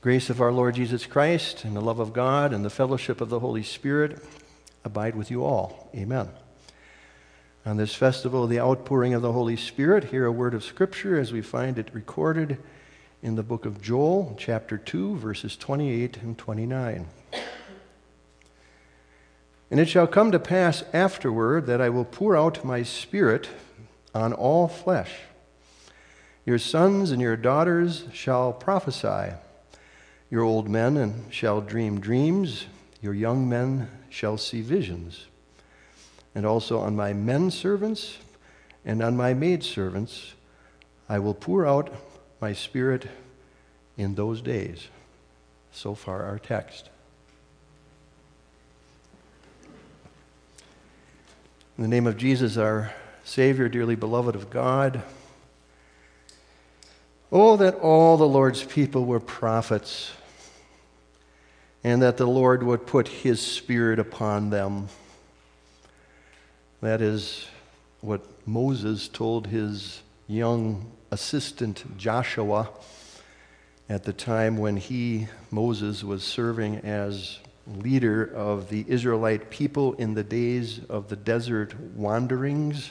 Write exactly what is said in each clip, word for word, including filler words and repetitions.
Grace of our Lord Jesus Christ and the love of God and the fellowship of the Holy Spirit abide with you all. Amen. On this festival of the outpouring of the Holy Spirit, hear a word of Scripture as we find it recorded in the book of Joel, chapter two, verses twenty-eight and twenty-nine. And it shall come to pass afterward that I will pour out my Spirit on all flesh. Your sons and your daughters shall prophesy. Your old men and shall dream dreams. Your young men shall see visions. And also on my men servants and on my maid servants I will pour out my Spirit in those days. So far our text. In the name of Jesus, our Savior, dearly beloved of God, oh, that all the Lord's people were prophets, and that the Lord would put His Spirit upon them. That is what Moses told his young assistant Joshua at the time when he, Moses, was serving as leader of the Israelite people in the days of the desert wanderings.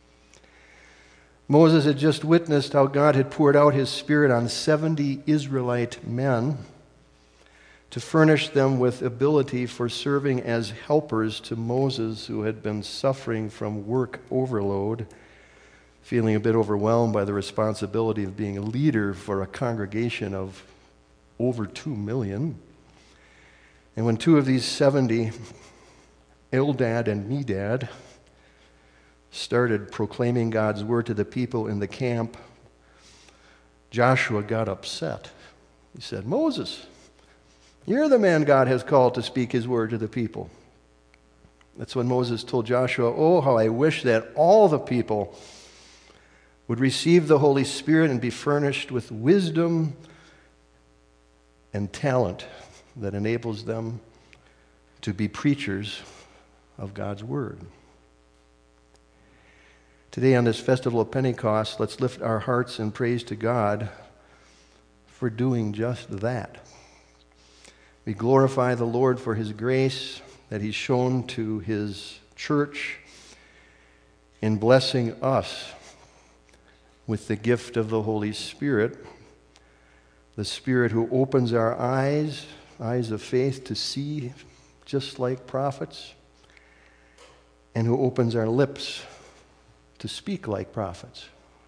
Moses had just witnessed how God had poured out His Spirit on seventy Israelite men to furnish them with ability for serving as helpers to Moses, who had been suffering from work overload, feeling a bit overwhelmed by the responsibility of being a leader for a congregation of over two million. And when two of these seventy, Eldad and Medad, started proclaiming God's word to the people in the camp, Joshua got upset. He said, "Moses, you're the man God has called to speak His word to the people." That's when Moses told Joshua, "Oh, how I wish that all the people would receive the Holy Spirit and be furnished with wisdom and talent that enables them to be preachers of God's word." Today on this festival of Pentecost, let's lift our hearts in praise to God for doing just that. We glorify the Lord for His grace that He's shown to His church in blessing us with the gift of the Holy Spirit, the Spirit who opens our eyes, eyes of faith to see just like prophets, and who opens our lips to speak like prophets.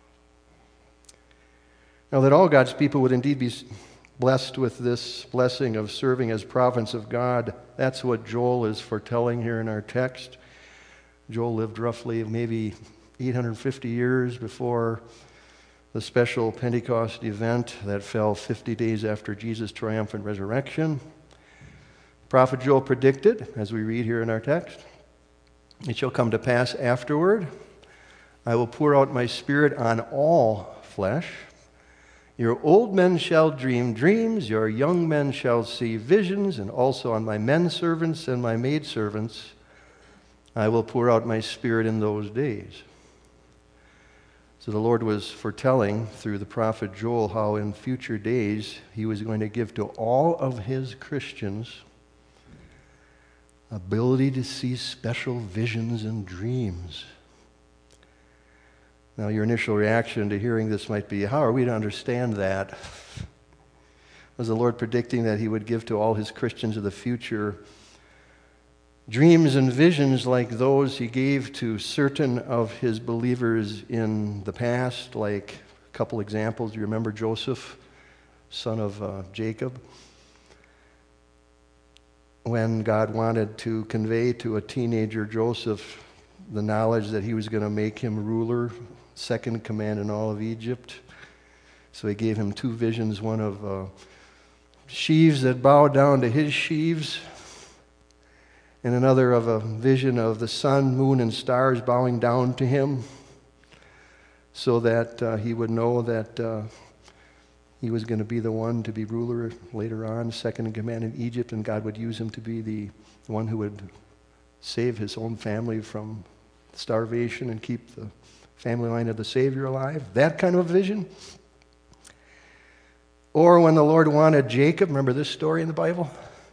Now, that all God's people would indeed be blessed with this blessing of serving as prophets of God, that's what Joel is foretelling here in our text. Joel lived roughly maybe eight hundred fifty years before the special Pentecost event that fell fifty days after Jesus' triumphant resurrection. Prophet Joel predicted, as we read here in our text, "It shall come to pass afterward, I will pour out my Spirit on all flesh. Your old men shall dream dreams, your young men shall see visions, and also on my men servants and my maid servants I will pour out my Spirit in those days." So the Lord was foretelling through the prophet Joel how in future days He was going to give to all of His Christians ability to see special visions and dreams. Now, your initial reaction to hearing this might be, how are we to understand that? Was the Lord predicting that He would give to all His Christians of the future dreams and visions like those He gave to certain of His believers in the past, like a couple examples? Do you remember Joseph, son of uh, Jacob? When God wanted to convey to a teenager Joseph the knowledge that He was going to make him ruler, second command in all of Egypt. So He gave him two visions, one of uh, sheaves that bowed down to his sheaves, and another of a vision of the sun, moon, and stars bowing down to him, so that uh, he would know that uh, he was going to be the one to be ruler later on, second in command in Egypt, and God would use him to be the one who would save His own family from starvation and keep the family line of the Savior alive. That kind of a vision. Or when the Lord wanted Jacob, remember this story in the Bible?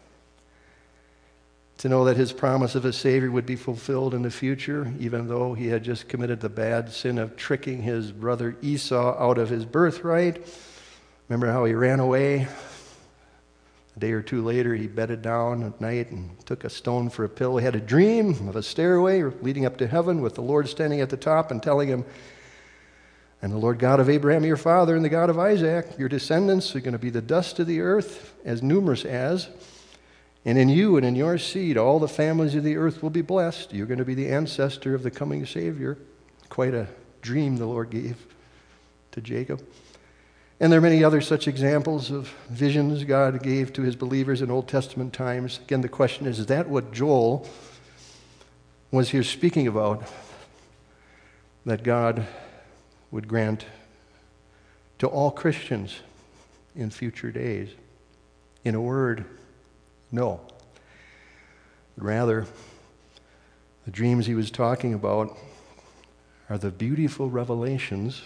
To know that his promise of a Savior would be fulfilled in the future, even though he had just committed the bad sin of tricking his brother Esau out of his birthright. Remember how he ran away? A day or two later, he bedded down at night and took a stone for a pillow. He had a dream of a stairway leading up to heaven with the Lord standing at the top and telling him, "And the Lord God of Abraham, your father, and the God of Isaac, your descendants are going to be the dust of the earth, as numerous as, and in you and in your seed all the families of the earth will be blessed. You're going to be the ancestor of the coming Savior." Quite a dream the Lord gave to Jacob. And there are many other such examples of visions God gave to his believers in Old Testament times. Again, the question is, is that what Joel was here speaking about? That God would grant to all Christians in future days? In a word, no. Rather, the dreams he was talking about are the beautiful revelations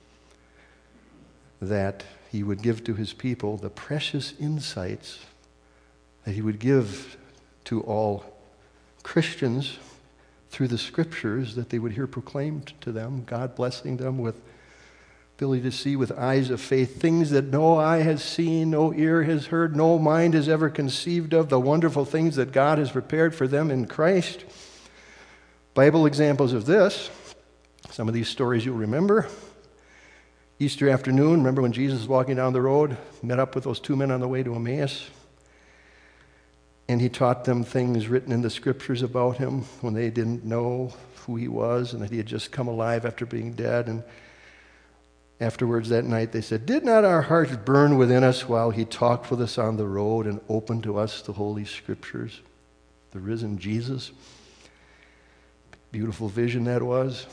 that he would give to his people, the precious insights that he would give to all Christians through the scriptures that they would hear proclaimed to them, God blessing them with ability to see with eyes of faith things that no eye has seen, no ear has heard, no mind has ever conceived of, the wonderful things that God has prepared for them in Christ. Bible examples of this, some of these stories you'll remember. Easter afternoon, remember when Jesus was walking down the road, met up with those two men on the way to Emmaus, and he taught them things written in the scriptures about him when they didn't know who he was and that he had just come alive after being dead. And afterwards that night they said, "Did not our hearts burn within us while he talked with us on the road and opened to us the Holy Scriptures?" The risen Jesus. Beautiful vision that was.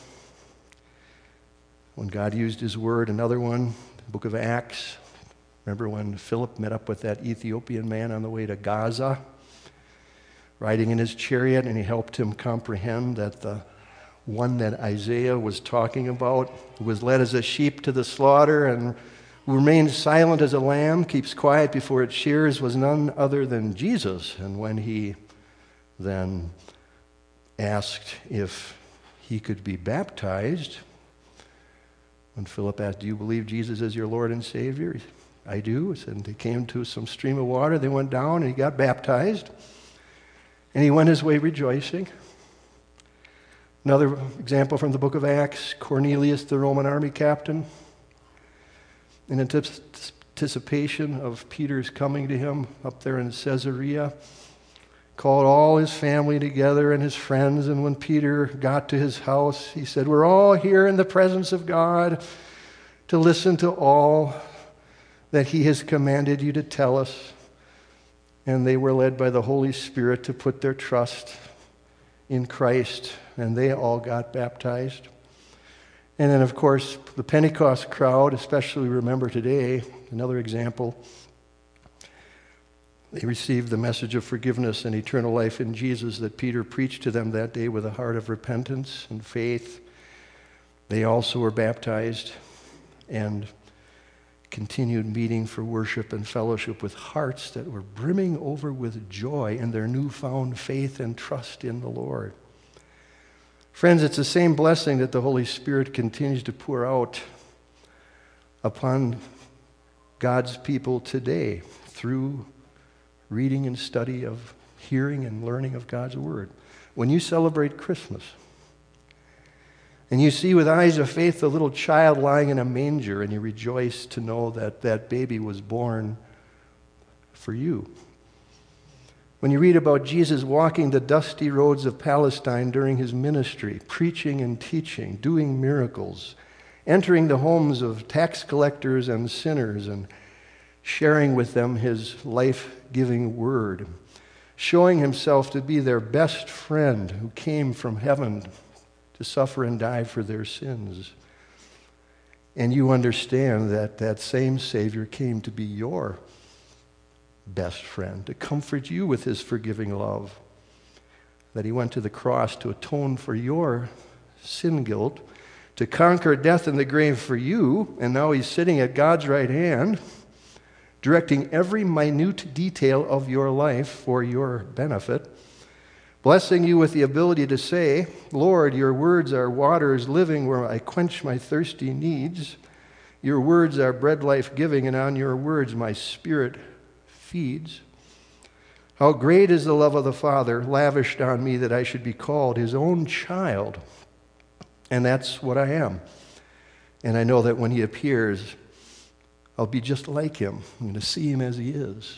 When God used his word, another one, the book of Acts. Remember when Philip met up with that Ethiopian man on the way to Gaza, riding in his chariot, and he helped him comprehend that the one that Isaiah was talking about, who was led as a sheep to the slaughter and who remained silent as a lamb, keeps quiet before its shears, was none other than Jesus. And when he then asked if he could be baptized, when Philip asked, "Do you believe Jesus is your Lord and Savior?" He said, "I do." And they came to some stream of water. They went down and he got baptized. And he went his way rejoicing. Another example from the book of Acts, Cornelius, the Roman army captain, in anticipation of Peter's coming to him up there in Caesarea, called all his family together and his friends, and when Peter got to his house, he said, "We're all here in the presence of God to listen to all that he has commanded you to tell us." And they were led by the Holy Spirit to put their trust in Christ, and they all got baptized. And then, of course, the Pentecost crowd, especially remember today, another example, they received the message of forgiveness and eternal life in Jesus that Peter preached to them that day with a heart of repentance and faith. They also were baptized and continued meeting for worship and fellowship with hearts that were brimming over with joy in their newfound faith and trust in the Lord. Friends, it's the same blessing that the Holy Spirit continues to pour out upon God's people today through reading and study of hearing and learning of God's Word. When you celebrate Christmas and you see with eyes of faith the little child lying in a manger and you rejoice to know that that baby was born for you. When you read about Jesus walking the dusty roads of Palestine during his ministry, preaching and teaching, doing miracles, entering the homes of tax collectors and sinners and sharing with them his life-giving word, showing himself to be their best friend who came from heaven to suffer and die for their sins. And you understand that that same Savior came to be your best friend, to comfort you with his forgiving love, that he went to the cross to atone for your sin guilt, to conquer death and the grave for you, and now he's sitting at God's right hand, directing every minute detail of your life for your benefit, blessing you with the ability to say, Lord, your words are waters living where I quench my thirsty needs. Your words are bread life-giving, and on your words my spirit feeds. How great is the love of the Father lavished on me that I should be called his own child. And that's what I am. And I know that when he appears, I'll be just like him. I'm going to see him as he is.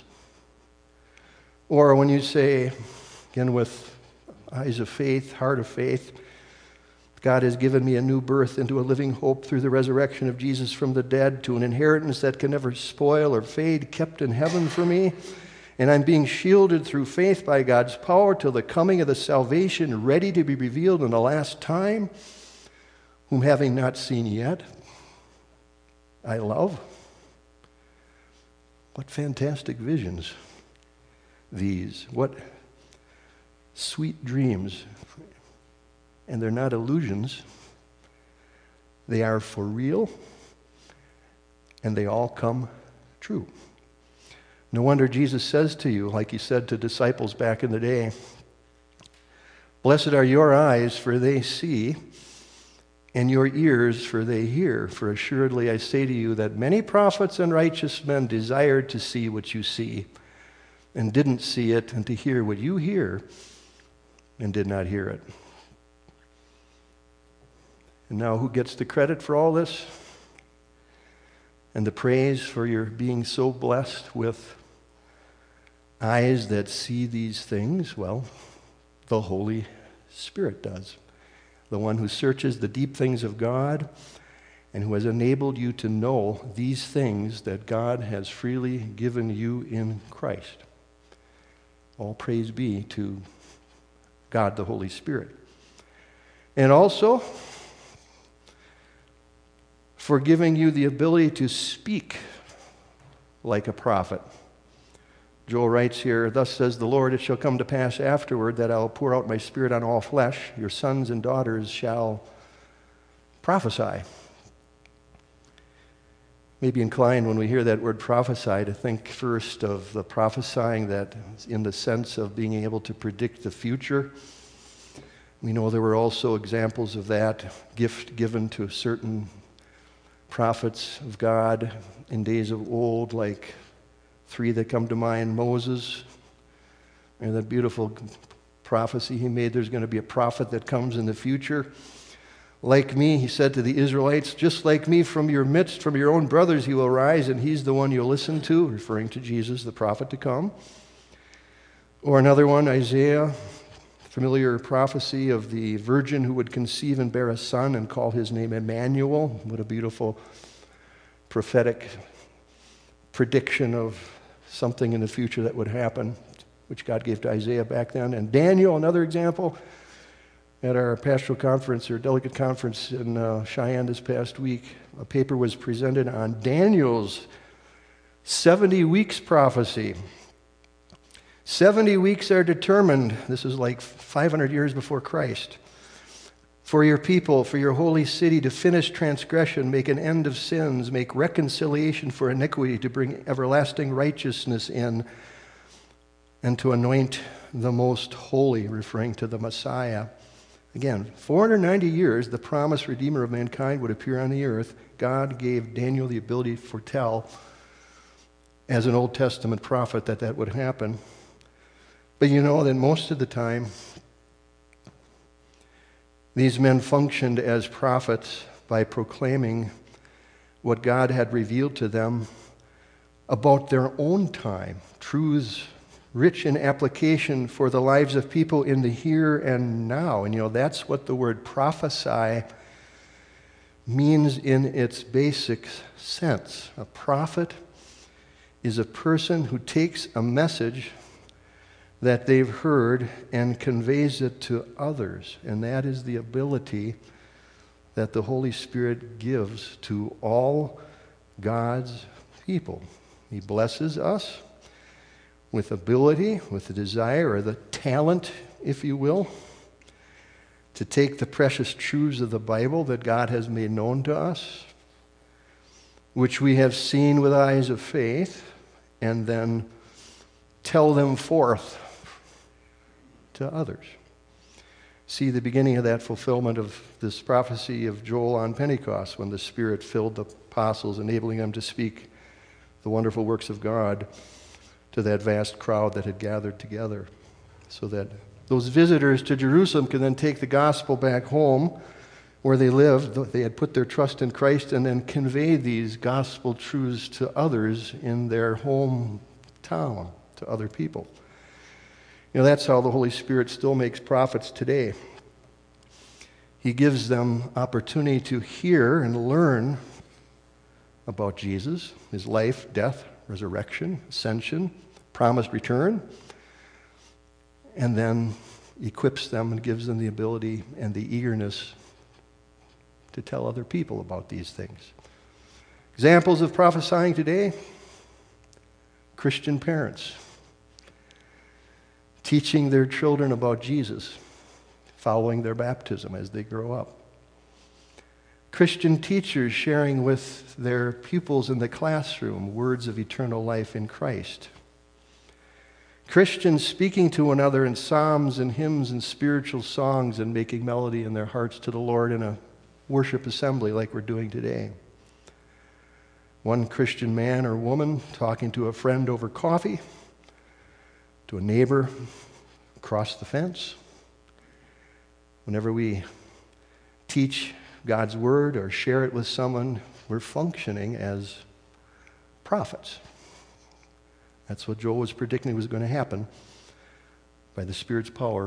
Or when you say, again with eyes of faith, heart of faith, God has given me a new birth into a living hope through the resurrection of Jesus from the dead, to an inheritance that can never spoil or fade, kept in heaven for me. And I'm being shielded through faith by God's power till the coming of the salvation ready to be revealed in the last time, whom having not seen yet, I love. What fantastic visions these. What sweet dreams. And they're not illusions. They are for real, and they all come true. No wonder Jesus says to you, like he said to disciples back in the day, blessed are your eyes, for they see, and your ears, for they hear. For assuredly I say to you that many prophets and righteous men desired to see what you see, and didn't see it, and to hear what you hear, and did not hear it. And now who gets the credit for all this? And the praise for your being so blessed with eyes that see these things? Well, the Holy Spirit does. The one who searches the deep things of God and who has enabled you to know these things that God has freely given you in Christ. All praise be to God the Holy Spirit. And also for giving you the ability to speak like a prophet. Joel writes here, thus says the Lord, it shall come to pass afterward that I'll pour out my spirit on all flesh. Your sons and daughters shall prophesy. Maybe inclined when we hear that word prophesy to think first of the prophesying that in the sense of being able to predict the future. We know there were also examples of that gift given to certain prophets of God in days of old, like three that come to mind. Moses, and that beautiful prophecy he made, there's going to be a prophet that comes in the future. Like me, he said to the Israelites, just like me from your midst, from your own brothers he will rise, and he's the one you'll listen to, referring to Jesus, the prophet to come. Or another one, Isaiah, familiar prophecy of the virgin who would conceive and bear a son and call his name Emmanuel. What a beautiful prophetic prediction of something in the future that would happen, which God gave to Isaiah back then. And Daniel, another example, at our pastoral conference or delegate conference in uh, Cheyenne this past week, a paper was presented on Daniel's seventy weeks prophecy. seventy weeks are determined, this is like five hundred years before Christ, for your people, for your holy city, to finish transgression, make an end of sins, make reconciliation for iniquity, to bring everlasting righteousness in, and to anoint the most holy, referring to the Messiah. Again, four hundred ninety years, the promised Redeemer of mankind would appear on the earth. God gave Daniel the ability to foretell, as an Old Testament prophet, that that would happen. But you know that most of the time, these men functioned as prophets by proclaiming what God had revealed to them about their own time, truths rich in application for the lives of people in the here and now. And you know, that's what the word prophesy means in its basic sense. A prophet is a person who takes a message that they've heard and conveys it to others. And that is the ability that the Holy Spirit gives to all God's people. He blesses us with ability, with the desire, or the talent, if you will, to take the precious truths of the Bible that God has made known to us, which we have seen with eyes of faith, and then tell them forth to others. See the beginning of that fulfillment of this prophecy of Joel on Pentecost, when the Spirit filled the apostles, enabling them to speak the wonderful works of God to that vast crowd that had gathered together, so that those visitors to Jerusalem could then take the gospel back home where they lived. They had put their trust in Christ, and then convey these gospel truths to others in their hometown, to other people. You know, that's how the Holy Spirit still makes prophets today. He gives them opportunity to hear and learn about Jesus, his life, death, resurrection, ascension, promised return, and then equips them and gives them the ability and the eagerness to tell other people about these things. Examples of prophesying today: Christian parents teaching their children about Jesus, following their baptism as they grow up. Christian teachers sharing with their pupils in the classroom words of eternal life in Christ. Christians speaking to one another in psalms and hymns and spiritual songs and making melody in their hearts to the Lord in a worship assembly like we're doing today. One Christian man or woman talking to a friend over coffee, to a neighbor across the fence. Whenever we teach God's word or share it with someone, we're functioning as prophets. That's what Joel was predicting was going to happen by the Spirit's power,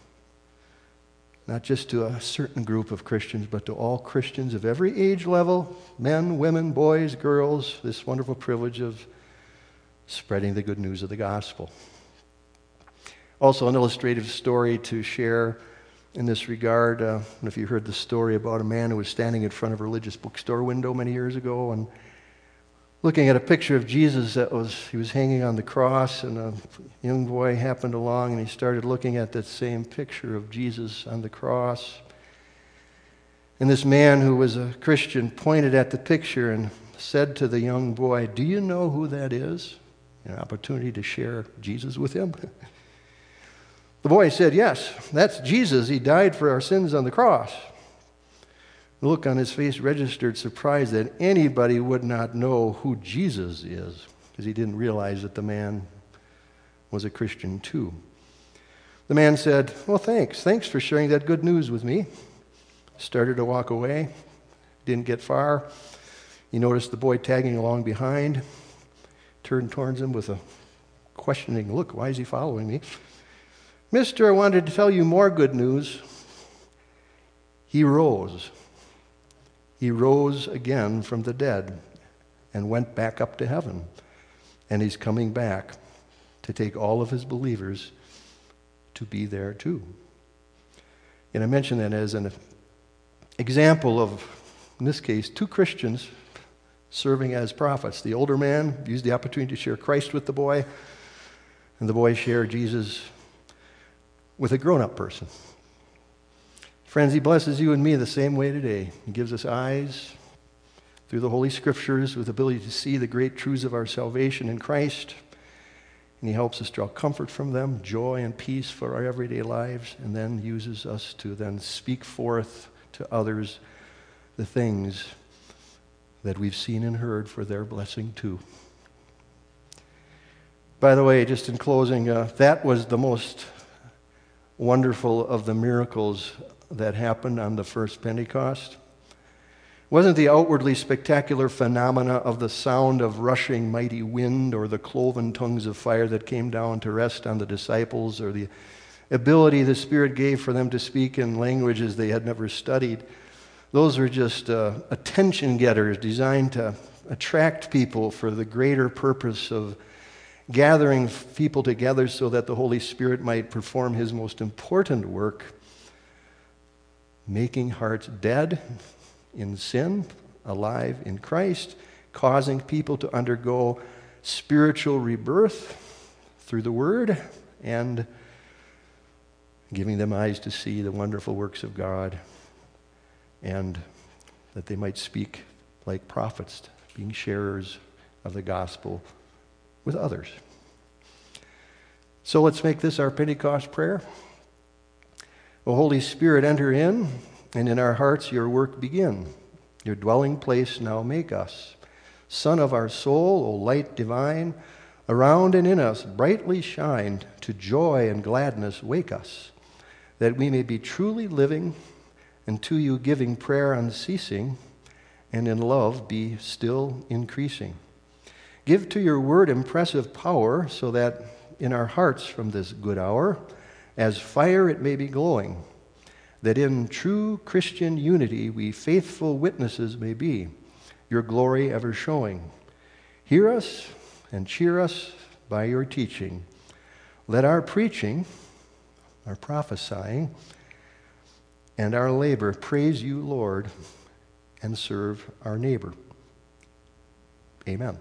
not just to a certain group of Christians, but to all Christians of every age level, men, women, boys, girls, this wonderful privilege of spreading the good news of the gospel. Also, an illustrative story to share in this regard. Uh, I don't know if you heard the story about a man who was standing in front of a religious bookstore window many years ago and looking at a picture of Jesus that was, he was hanging on the cross, and a young boy happened along and he started looking at that same picture of Jesus on the cross. And this man, who was a Christian, pointed at the picture and said to the young boy, "Do you know who that is?" An opportunity to share Jesus with him. The boy said, "Yes, that's Jesus. He died for our sins on the cross." The look on his face registered surprise that anybody would not know who Jesus is, because he didn't realize that the man was a Christian too. The man said, "Well, thanks. Thanks for sharing that good news with me." Started to walk away. Didn't get far. He noticed the boy tagging along behind. Turned towards him with a questioning look. "Why is he following me?" "Mister, I wanted to tell you more good news." He rose. He rose again from the dead and went back up to heaven. And he's coming back to take all of his believers to be there too. And I mention that as an example of, in this case, two Christians serving as prophets. The older man used the opportunity to share Christ with the boy, and the boy shared Jesus with a grown-up person. Friends, he blesses you and me the same way today. He gives us eyes through the Holy Scriptures with the ability to see the great truths of our salvation in Christ, and he helps us draw comfort from them, joy and peace for our everyday lives, and then uses us to then speak forth to others the things that we've seen and heard for their blessing too. By the way, just in closing, uh, that was the most wonderful of the miracles that happened on the first Pentecost. It wasn't the outwardly spectacular phenomena of the sound of rushing mighty wind or the cloven tongues of fire that came down to rest on the disciples, or the ability the Spirit gave for them to speak in languages they had never studied. Those were just uh, attention getters designed to attract people for the greater purpose of gathering people together so that the Holy Spirit might perform his most important work, making hearts dead in sin, alive in Christ, causing people to undergo spiritual rebirth through the Word, and giving them eyes to see the wonderful works of God, and that they might speak like prophets, being sharers of the gospel with others. So let's make this our Pentecost prayer. O Holy Spirit, enter in, and in our hearts your work begin. Your dwelling place now make us. Sun of our soul, O light divine, around and in us brightly shine, to joy and gladness wake us, that we may be truly living and to you giving prayer unceasing, and in love be still increasing. Give to your word impressive power, so that in our hearts from this good hour, as fire it may be glowing, that in true Christian unity we faithful witnesses may be, your glory ever showing. Hear us and cheer us by your teaching. Let our preaching, our prophesying, and our labor praise you, Lord, and serve our neighbor. Amen.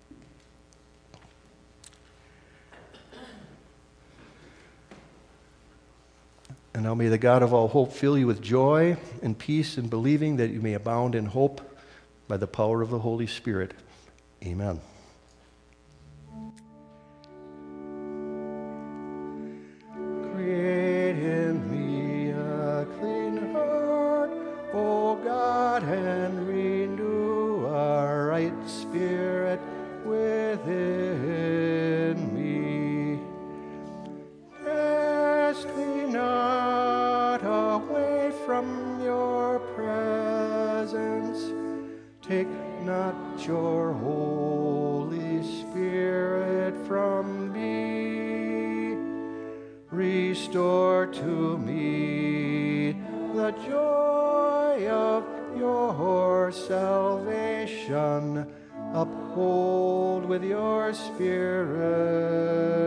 And now may the God of all hope fill you with joy and peace in believing, that you may abound in hope by the power of the Holy Spirit. Amen. Create in me a clean heart, O God, and renew a right spirit within me. Cast me not away from your presence. Take not your Holy Spirit from me. Restore to me the joy of your salvation. Uphold with your Spirit